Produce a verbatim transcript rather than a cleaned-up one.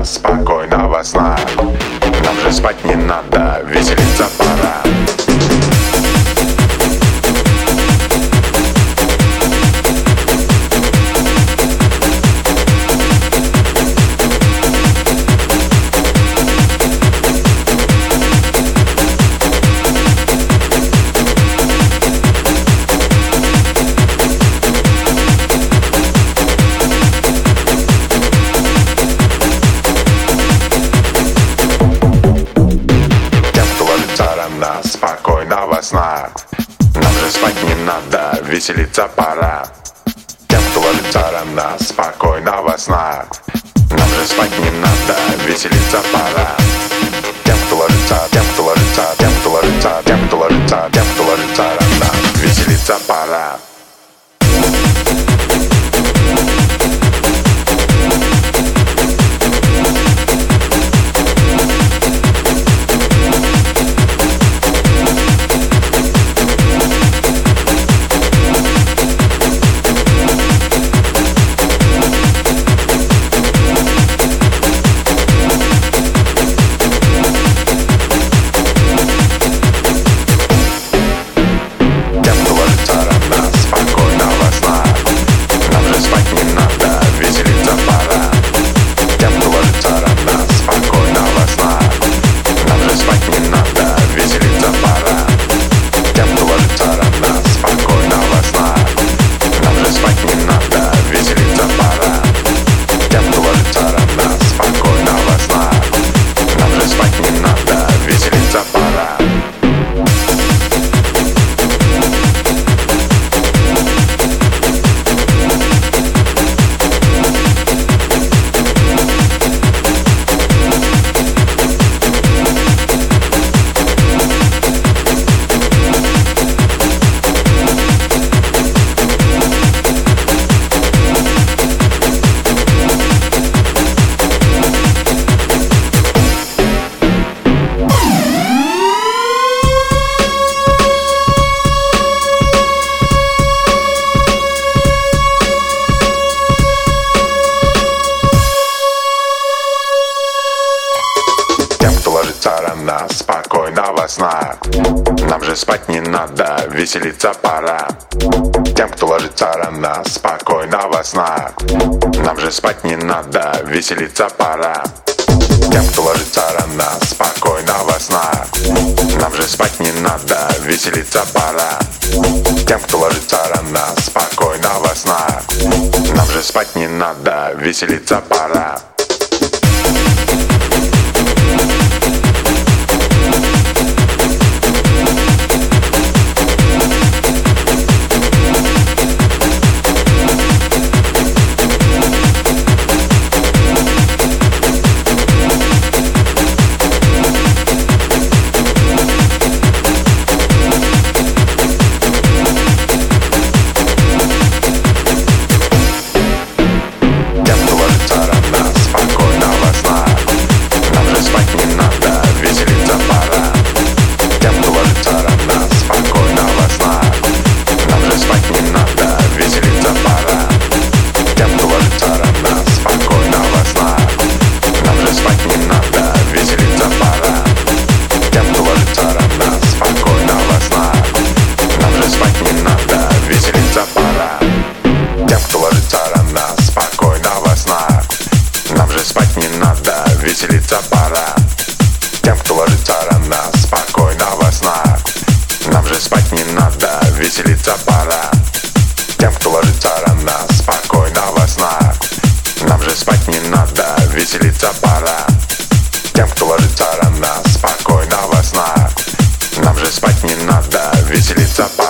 нас спокойного сна. Нам же спать не надо, веселиться пора. Спокойного сна. Нам же спать не надо, веселиться пора. Тем, кто ложится рано, спокойного сна. Нам же спать не надо, веселиться пора. Тем, кто ложится, тем, кто ложится, тем, кто ложится, тем, кто ложится, тем, кто ложится рано, веселиться пора. Рано, спокойного сна. Нам же спать не надо, веселиться пора. Тем, кто ложится рано, спокойного сна. Нам же спать не надо, веселиться пора. Тем, кто ложится рано, спокойного сна. Нам же спать не надо, веселиться пора. Тем, кто ложится рано, спокойного сна. Нам же спать не надо, веселиться пора. Спать не надо, веселиться пора. Тем, кто ложится рано, спокойного сна. Нам же спать не надо, веселиться пора. Тем, кто ложится рано, спокойного сна. Нам же спать не надо, веселиться пора. Тем, кто ложится рано, спокойного сна. Нам же спать не надо, веселиться пора.